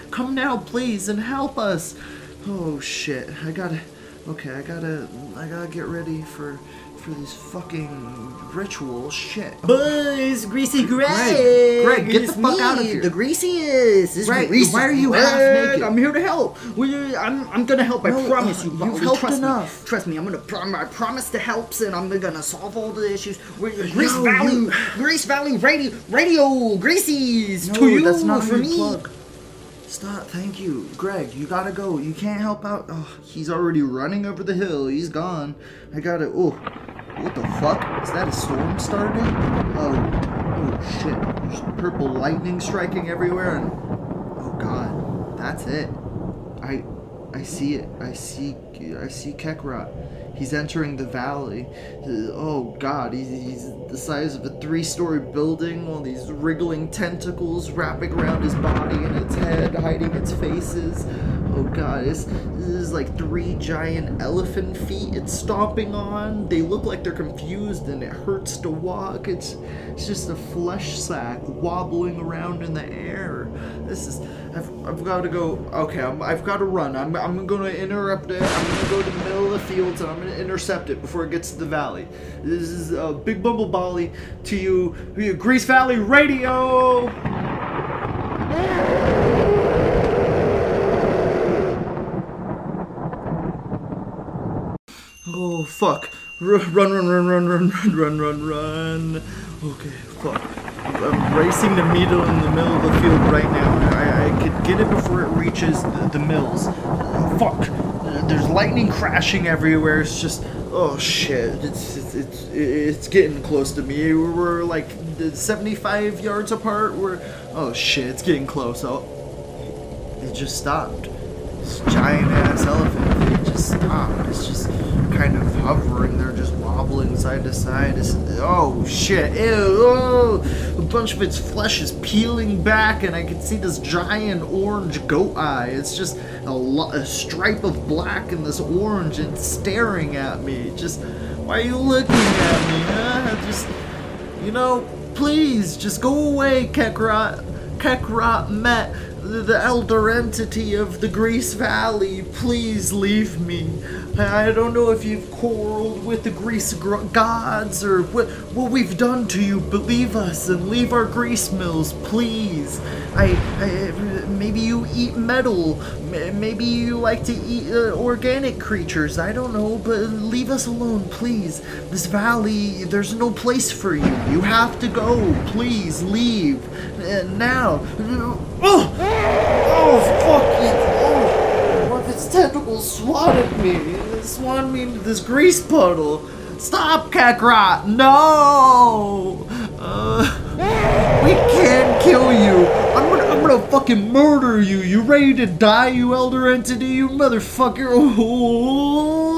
come now, please, and help us. Oh shit! I gotta. Okay, I gotta. I gotta get ready for for this fucking ritual. Shit. Buzz, Greasy Greg. Greg, Greg, get the It's fuck me, out of here. The Greasiest. This Greg, is Greasy why are you Greg. half naked? I'm here to help. We, I'm, I'm gonna help. I No, promise uh, you. you've Molly. helped Trust enough. Me. Trust me. I'm gonna. Prom- I promise to help, and I'm gonna solve all the issues. We're, Grease No, Valley, you- Grease Valley Radio, Radio, Greasies. No, to you, that's not for who you me. plug. Stop, thank you. Greg, you gotta go. You can't help out. Oh, he's already running over the hill. He's gone. I gotta. Oh, what the fuck? Is that a storm starting? Oh, oh shit. There's purple lightning striking everywhere and. Oh god. That's it. I. I see it. I see. I see Kekrot. He's entering the valley. Oh god, he's, he's the size of a three-story building. All these wriggling tentacles wrapping around his body and its head, hiding its faces. Oh god, this, this is like three giant elephant feet it's stomping on. They look like they're confused and it hurts to walk. It's, it's just a flesh sack wobbling around in the air. This is... I've, I've got to go... Okay, I'm, I've got to run. I'm, I'm going to interrupt it. I'm going to go to the middle of the fields and I'm going to intercept it before it gets to the valley. This is uh, Big Bumble Bolly to you, you Grease Valley Radio! Oh, fuck. Run, run, run, run, run, run, run, run, run, run. Okay, fuck. I'm racing to meet it in the middle of the field right now. I, I could get it before it reaches the, the mills. Oh, fuck. There's lightning crashing everywhere. It's just, oh shit. It's it's it's, it's getting close to me. We're like seventy-five yards apart. We're, oh shit. It's getting close. Oh, it just stopped. This giant ass elephant. It just stopped. It's just kind of hovering. They're just wobbling side to side. It's, oh shit! Ew! Oh, a bunch of its flesh is peeling back, and I can see this giant orange goat eye. It's just a, lo- a stripe of black and this orange, and it's staring at me. Just, why are you looking at me? Huh? Just, you know, please, just go away, Kekrot. Kekrot met the, the elder entity of the Grease Valley. Please leave me. I don't know if you've quarreled with the grease gr- gods or what, what we've done to you, but leave us and leave our grease mills, please. I, I maybe you eat metal, M- maybe you like to eat uh, organic creatures, I don't know, but leave us alone, please. This valley, there's no place for you. You have to go, please leave. Uh, now. Oh, oh, fuck it. Oh, one of its tentacles swatted me. Swatted me into this grease puddle. Stop, Kekrot! No! Uh, we can't kill you. I'm gonna, I'm gonna fucking murder you. You ready to die, you elder entity, you motherfucker? Oh.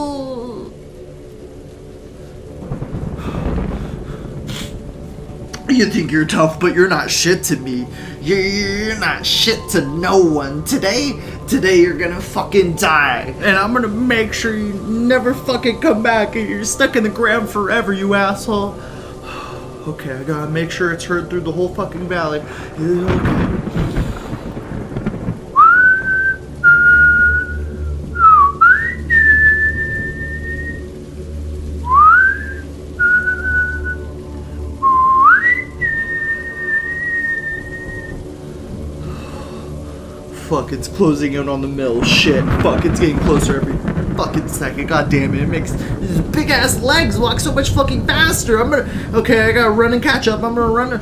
You think you're tough, but you're not shit to me. You're, you're not shit to no one. Today, today you're gonna fucking die. And I'm gonna make sure you never fucking come back and you're stuck in the ground forever, you asshole. Okay, I gotta make sure it's heard through the whole fucking valley. Okay. Fuck, it's closing in on the mill. Shit. Fuck, it's getting closer every fucking second. God damn it. It makes these big ass legs walk so much fucking faster. I'm gonna. Okay, I gotta run and catch up. I'm gonna run.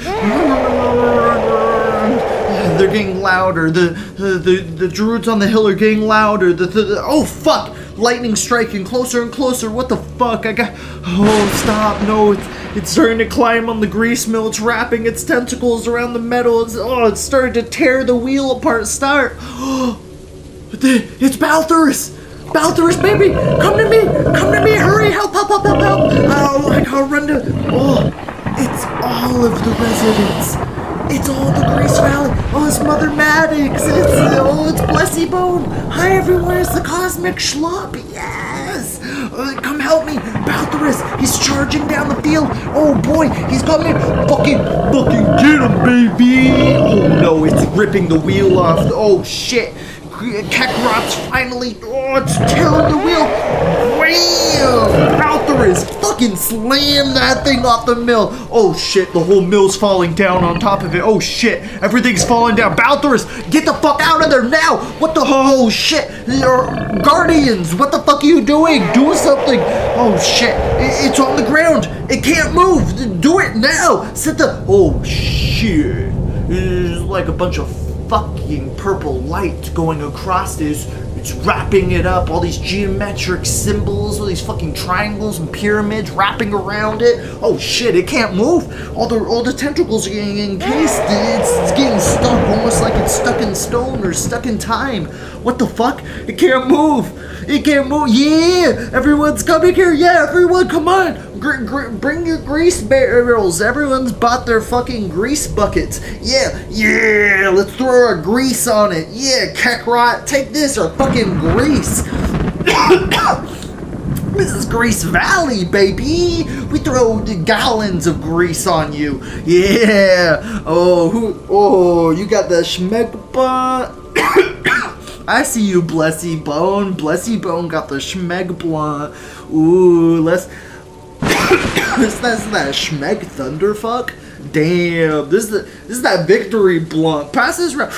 They're getting louder. The the the, the druids on the hill are getting louder. The, the, the oh fuck! Lightning striking closer and closer. What the fuck? I got. Oh stop! No, it's it's starting to climb on the grease mill. It's wrapping its tentacles around the metal. It's oh, it's starting to tear the wheel apart. Start. It's Balthurus. Balthurus, baby, come to me! Come to me! Hurry! Help! Help! Help! Help! Help! Oh, I gotta run to. Oh, it's all of the residents. It's all the Grease Valley. Oh, it's Mother Maddox. It's oh, it's Blessy Bone. Hi, everyone. It's the Cosmic Schlop. Yes. Uh, come help me, Balthurus. Balthorus, he's charging down the field. Oh boy, he's coming. Fucking, fucking get him, baby. Oh no, it's ripping the wheel off. Oh shit. Kakarot's finally, oh, it's tearing the wheel. Wham! Balthorus fucking slammed that thing off the mill. Oh shit, the whole mill's falling down on top of it. Oh shit, everything's falling down. Balthorus, get the fuck out of there now. What the, oh shit. Guardians, what the fuck are you doing? Do something. Oh shit, it, it's on the ground. It can't move. Do it now. Set the, oh shit. There's like a bunch of fucking purple light going across this. It's wrapping it up, all these geometric symbols, all these fucking triangles and pyramids wrapping around it. Oh shit, it can't move. All the all the tentacles are getting encased. It's, it's getting stuck, almost like it's stuck in stone or stuck in time. What the fuck? It can't move. It can't move. Yeah, everyone's coming here. Yeah, everyone, come on. Gr gr bring your grease barrels. Everyone's bought their fucking grease buckets. Yeah, yeah, let's throw our grease on it. Yeah, Kakarot, take this, our fucking grease. This is Grease Valley, baby. We throw the gallons of grease on you. Yeah. Oh, who? Oh, you got the schmegba. I see you, Blessy Bone. Blessy Bone got the schmeg blunt. Ooh, let's. Is that that Schmeg Thunderfuck? Damn, this is the, this is that victory blunt. Pass this around.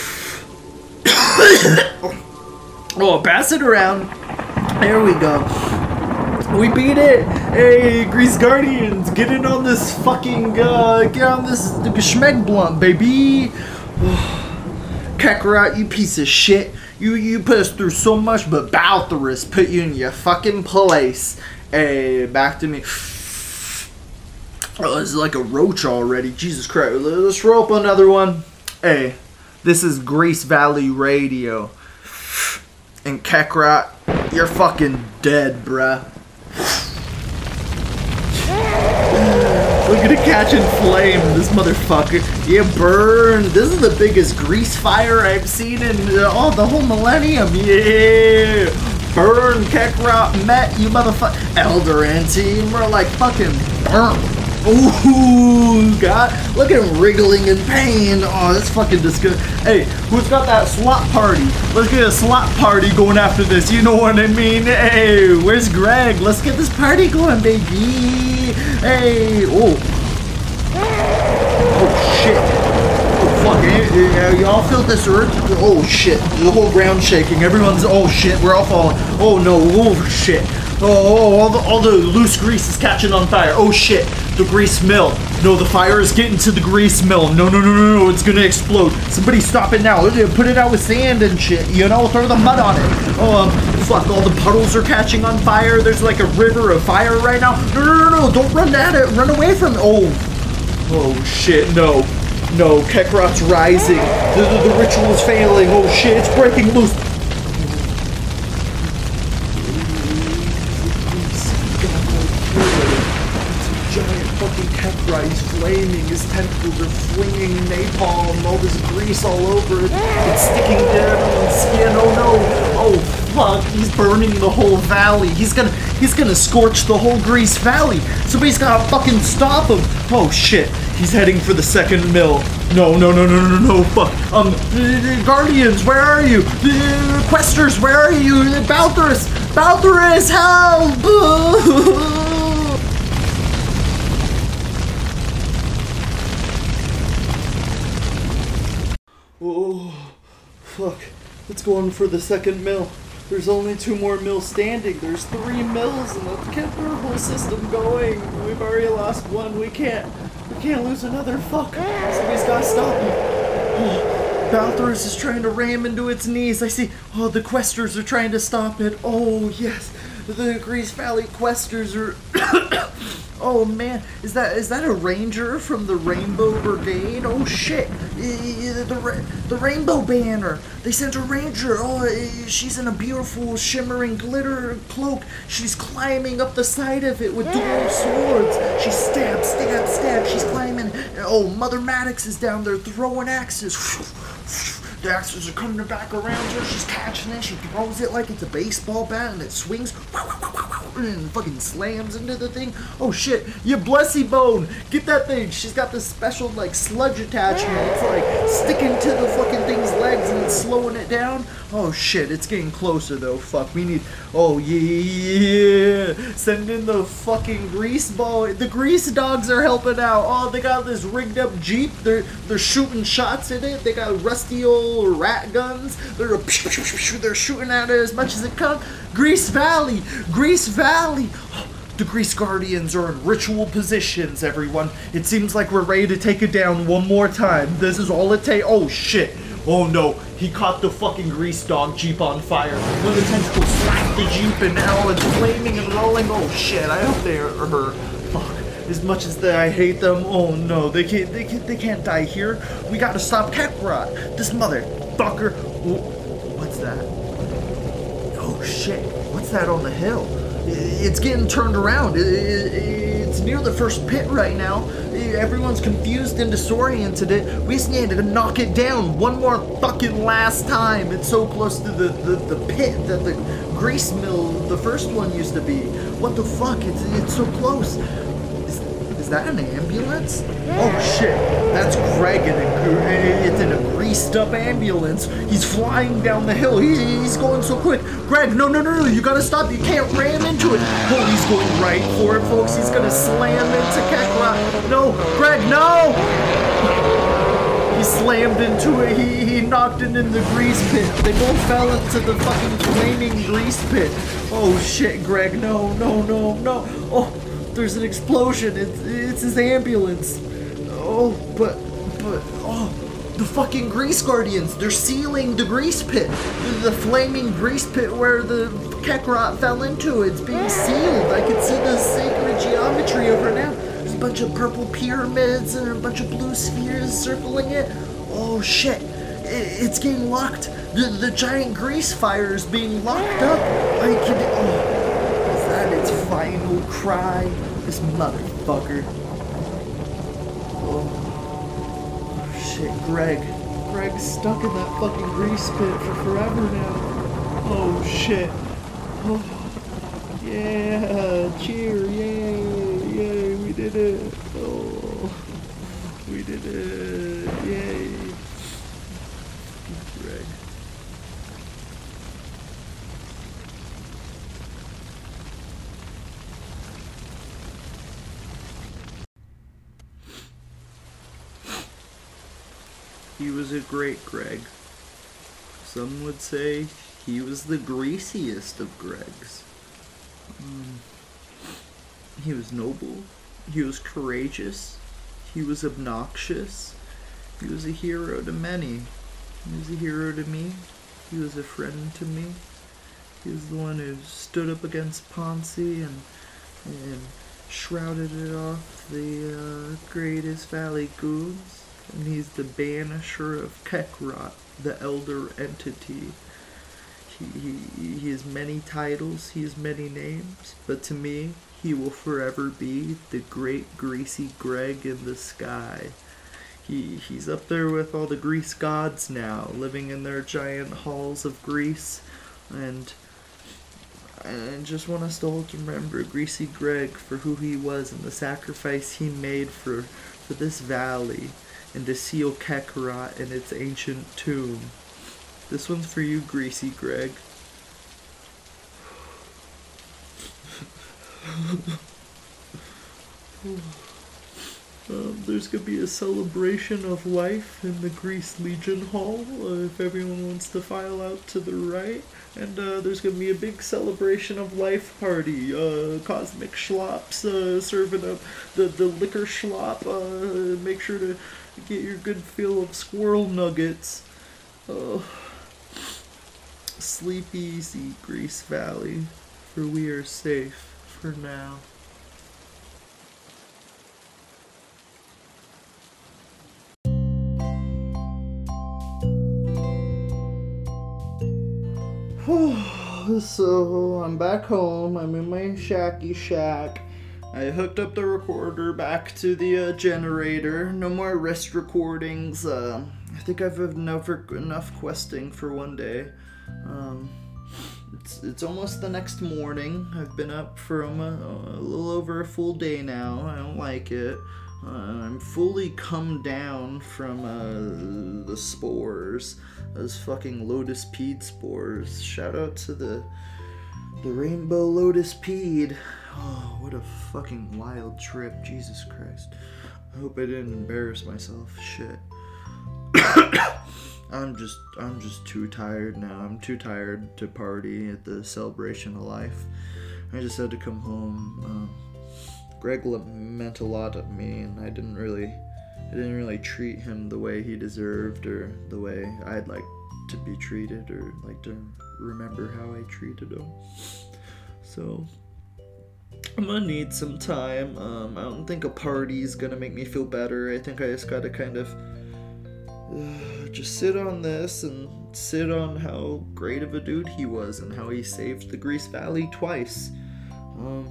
Oh, pass it around. There we go. We beat it. Hey, Grease Guardians, get in on this fucking uh, get on this the Schmeg blunt, baby. Kakarot, you piece of shit. You you put us through so much, but Balthorus put you in your fucking place. Hey, back to me. Oh, this is like a roach already. Jesus Christ. Let's roll up another one. Hey, this is Grease Valley Radio. And Kakarot, you're fucking dead, bruh. Look at it catching flame, this motherfucker. Yeah, burn. This is the biggest grease fire I've seen in uh, oh, the whole millennium. Yeah. Burn, Kakarot, Met, you motherfucker. Eldoran team, we're like fucking burn. Ooh, God. Look at him wriggling in pain. Oh, that's fucking disgusting. Hey, who's got that slot party? Let's get a slot party going after this. You know what I mean? Hey, where's Greg? Let's get this party going, baby. Hey, oh. Oh, shit. Oh, fuck. Hey, y'all feel this urge? Oh, shit. The whole ground shaking. Everyone's, oh, shit. We're all falling. Oh, no. Oh, shit. Oh, oh, all the, all the loose grease is catching on fire. Oh, shit. The grease mill. No, the fire is getting to the grease mill. No, no, no, no, no. It's gonna explode. Somebody stop it now. Put it out with sand and shit. You know, throw the mud on it. Oh, um, fuck. All the puddles are catching on fire. There's like a river of fire right now. No, no, no, no. Don't run at it. Run away from it. Oh. Oh, shit. No. No. Kakarot's rising. The, the, the ritual is failing. Oh, shit. It's breaking loose. He's flaming, his tentacles are flinging napalm, all this grease all over it, it's sticking down on the skin, oh no, oh fuck, he's burning the whole valley, he's gonna, he's gonna scorch the whole Grease Valley, somebody's gotta fucking stop him, oh shit, he's heading for the second mill, no, no, no, no, no, no, fuck, um, uh, Guardians, where are you, uh, Questers, where are you, Balthorus, Balthorus, help, oh, fuck. Let's go on for the second mill. There's only two more mills standing. There's three mills and let's get our whole system going. We've already lost one. We can't, we can't lose another. Fuck. Somebody's gotta stop me. Oh, Balthorus is trying to ram into its knees. I see. Oh, the Questers are trying to stop it. Oh, yes. The Grease Valley Questers are... Oh man, is that is that a ranger from the Rainbow Brigade? Oh shit, the, the, the Rainbow Banner. They sent a ranger. Oh, she's in a beautiful shimmering glitter cloak. She's climbing up the side of it with dual swords. She stabs, stab, stab. She's climbing. Oh, Mother Maddox is down there throwing axes. The axes are coming back around her. She's catching it. She throws it like it's a baseball bat and it swings. and fucking slams into the thing. Oh shit, you blessy bone, get that thing. She's got this special like sludge attachment. It's like sticking to the fucking thing's legs and it's slowing it down. Oh shit, it's getting closer though. Fuck, we need. Oh yeah, send in the fucking grease ball. The grease dogs are helping out. Oh, they got this rigged up Jeep. They're they're shooting shots in it. They got rusty old rat guns. They're they're shooting at it as much as it can. Grease Valley, Grease Valley. The Grease Guardians are in ritual positions, everyone. It seems like we're ready to take it down one more time. This is all it takes. Oh shit. Oh no, he caught the fucking grease dog Jeep on fire. One of the tentacles slapped the Jeep and now it's flaming and rolling. Oh shit, I hope they are hurt. Fuck. As much as that I hate them, oh no, they can't, they can't, they can't die here. We gotta stop Kakarot. This motherfucker. What's that? Oh shit, what's that on the hill? It's getting turned around. It's near the first pit right now. Everyone's confused and disoriented. It. We just need to knock it down one more fucking last time. It's so close to the, the, the pit that the grease mill, the first one, used to be. What the fuck? It's, it's so close. Is, is that an ambulance? Oh shit, that's Greg in a, it's in a greased up ambulance. He's flying down the hill. He, he's going so quick. Greg, no, no, no, no, you gotta stop. You can't ram into it. Oh, he's going right for it, folks. He's gonna slam into Kakarot. No, Greg, no! He slammed into it. He, he knocked it in the grease pit. They both fell into the fucking flaming grease pit. Oh shit, Greg, no, no, no, no. Oh, there's an explosion. It's, it's his ambulance. Oh, but, but, oh. The fucking Grease Guardians, they're sealing the grease pit. The, the flaming grease pit where the Kakarot fell into. It's being sealed. I can see the sacred geometry over now. There's a bunch of purple pyramids and a bunch of blue spheres circling it. Oh shit, it, it's getting locked. The, the giant grease fire is being locked up. I can, oh, is that its final cry? This motherfucker. Oh. Shit, Greg. Greg's stuck in that fucking grease pit for forever now. Oh shit. Oh. Yeah, cheer, yay, yay, we did it. Oh, we did it, yay. Greg. He was a great Greg. Some would say he was the greasiest of Gregs. Um, he was noble. He was courageous. He was obnoxious. He was a hero to many. He was a hero to me. He was a friend to me. He was the one who stood up against Ponzi and, and shrouded it off the uh, greatest Valley goons. And he's the banisher of Kakarot, the elder entity. He, he, he has many titles, he has many names, but to me, he will forever be the great greasy Greg in the sky. He, he's up there with all the grease gods now, living in their giant halls of grease, and I just want us to all to remember Greasy Greg for who he was and the sacrifice he made for, for this valley, and to seal Kakarot in its ancient tomb. This one's for you, Greasy Greg. Um, there's gonna be a celebration of life in the Grease Legion Hall, uh, if everyone wants to file out to the right. And uh, there's gonna be a big celebration of life party. Uh, Cosmic Schlops uh, serving up the, the liquor schlop. Uh, make sure to get your good fill of squirrel nuggets. Uh, sleep easy, Grease Valley, for we are safe for now. So, I'm back home, I'm in my shacky shack. I hooked up the recorder back to the uh, generator. No more wrist recordings. Uh, I think I've enough, enough questing for one day. Um, it's it's almost the next morning. I've been up for a, a little over a full day now. I don't like it. Uh, I'm fully come down from uh, the spores, those fucking lotus peed spores. Shout out to the the rainbow lotus peed. Oh, what a fucking wild trip, Jesus Christ. I hope I didn't embarrass myself. Shit. I'm just I'm just too tired now. I'm too tired to party at the celebration of life. I just had to come home. Um, Greg meant a lot to me, and I didn't really I didn't really treat him the way he deserved, or the way I'd like to be treated, or like to remember how I treated him. So I'm gonna need some time. Um, I don't think a party's gonna make me feel better. I think I just gotta kind of uh, just sit on this and sit on how great of a dude he was and how he saved the Grease Valley twice. Um,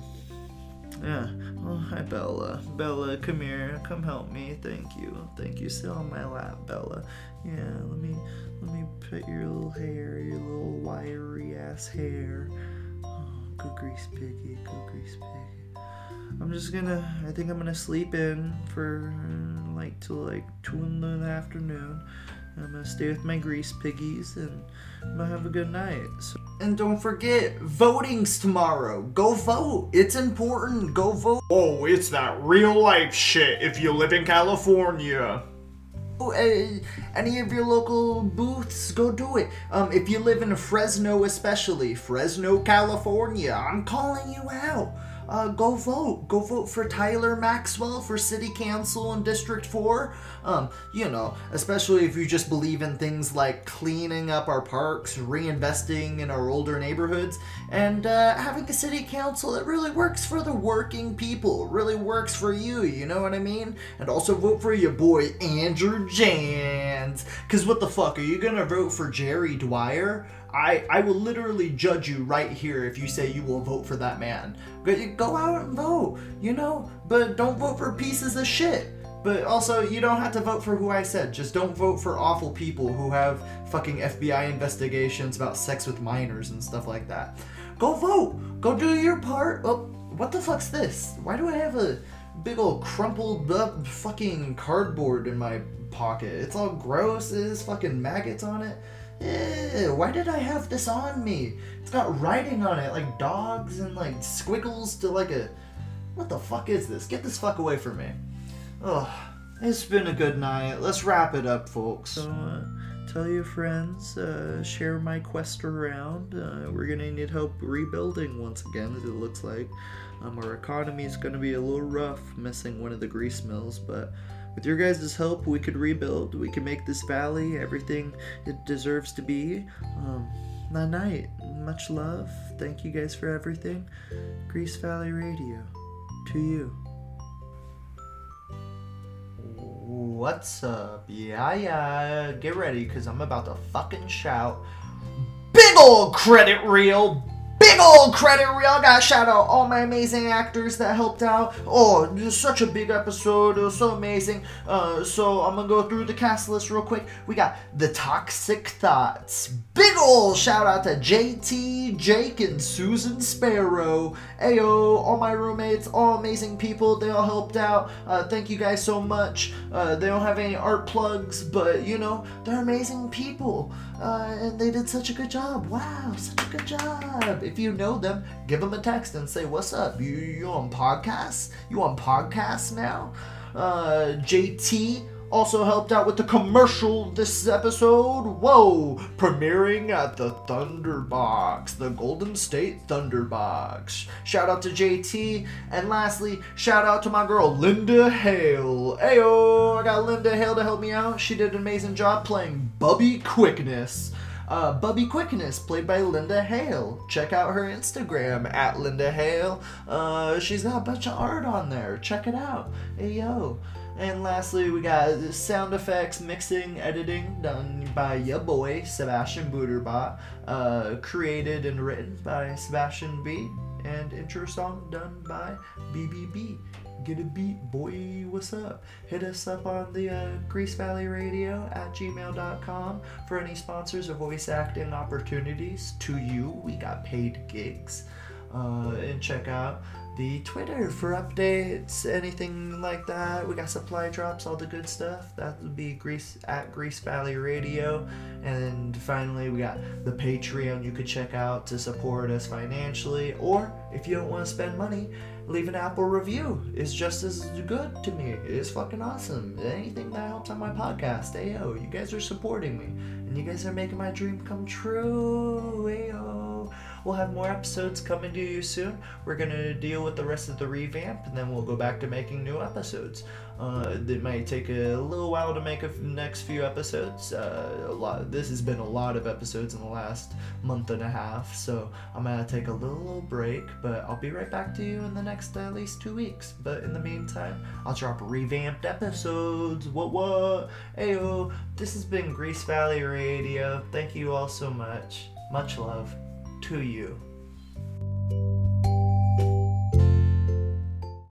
yeah. Oh, hi, Bella. Bella, come here. Come help me. Thank you. Thank you. Sit on my lap, Bella. Yeah, let me let me pet your little hair, your little wiry ass hair. Good Grease Piggy, good Grease Piggy. I'm just gonna, I think I'm gonna sleep in for like till like two in the afternoon. I'm gonna stay with my Grease Piggies and I'm gonna have a good night. So. And don't forget, voting's tomorrow. Go vote. It's important. Go vote. Oh, it's that real life shit if you live in California. Oh, uh, any of your local booths, go do it. Um, if you live in Fresno especially, Fresno, California, I'm calling you out. Uh, go vote. Go vote for Tyler Maxwell for City Council in District four. Um, you know, especially if you just believe in things like cleaning up our parks, reinvesting in our older neighborhoods, and uh, having a city council that really works for the working people, really works for you, you know what I mean? And also vote for your boy Andrew Jans. Cause what the fuck, are you gonna vote for Jerry Dwyer? I, I will literally judge you right here if you say you will vote for that man. Go, go out and vote, you know? But don't vote for pieces of shit. But also, you don't have to vote for who I said. Just don't vote for awful people who have fucking F B I investigations about sex with minors and stuff like that. Go vote. Go do your part. Oh, what the fuck's this? Why do I have a big old crumpled up fucking cardboard in my pocket? It's all gross. There's fucking maggots on it. Ew, why did I have this on me? It's got writing on it, like dogs and like squiggles to like a... What the fuck is this? Get this fuck away from me. Ugh, it's been a good night. Let's wrap it up, folks. So, uh, tell your friends, uh, share my quest around. Uh, we're gonna need help rebuilding once again, as it looks like. Um, our economy is gonna be a little rough, missing one of the grease mills, but with your guys' help, we could rebuild. We can make this valley everything it deserves to be. Um, that night, much love. Thank you guys for everything. Grease Valley Radio, to you. What's up? Yeah, yeah. Get ready, because I'm about to fucking shout. Big ol' credit reel! Big old credit reel. I gotta shout out all my amazing actors that helped out. Oh, this is such a big episode. It was so amazing. Uh, so I'm gonna go through the cast list real quick. We got The Toxic Thoughts. Big ol' shout out to J T, Jake, and Susan Sparrow. Ayo, all my roommates, all amazing people. They all helped out. Uh, thank you guys so much. Uh, they don't have any art plugs, but you know, they're amazing people. Uh, and they did such a good job. Wow, such a good job. If you know them, give them a text and say, what's up? You, you on podcasts? You on podcasts now? Uh, J T also helped out with the commercial this episode. Whoa! Premiering at the Thunderbox, the Golden State Thunderbox. Shout out to J T. And lastly, shout out to my girl, Linda Hale. Ayo! I got Linda Hale to help me out. She did an amazing job playing Bubby Quickness. Uh, Bubby Quickness, played by Linda Hale. Check out her Instagram, at Linda Hale. Uh, she's got a bunch of art on there. Check it out. Hey, yo. And lastly, we got sound effects, mixing, editing, done by ya boy, Sebastian Buderbot. Uh, created and written by Sebastian B. And intro song done by B B B. get a beat, boy. What's up? Hit us up on the uh, Grease Valley Radio at gmail dot com for any sponsors or voice acting opportunities. To you, we got paid gigs. Uh, and check out the Twitter for updates, anything like that. We got supply drops, all the good stuff. That would be Grease at Grease Valley Radio. And finally, we got the Patreon you could check out to support us financially. Or if you don't want to spend money, leave an Apple review. It's just as good to me. It's fucking awesome. Anything that helps on my podcast. Ayo, you guys are supporting me, and you guys are making my dream come true. Ayo. We'll have more episodes coming to you soon. We're gonna deal with the rest of the revamp, and then we'll go back to making new episodes. Uh, it might take a little while to make a f- next few episodes. Uh, a lot. This has been a lot of episodes in the last month and a half, so I'm gonna take a little break. But I'll be right back to you in the next uh, at least two weeks. But in the meantime, I'll drop revamped episodes. What what? Ayo. This has been Grease Valley Radio. Thank you all so much. Much love to you.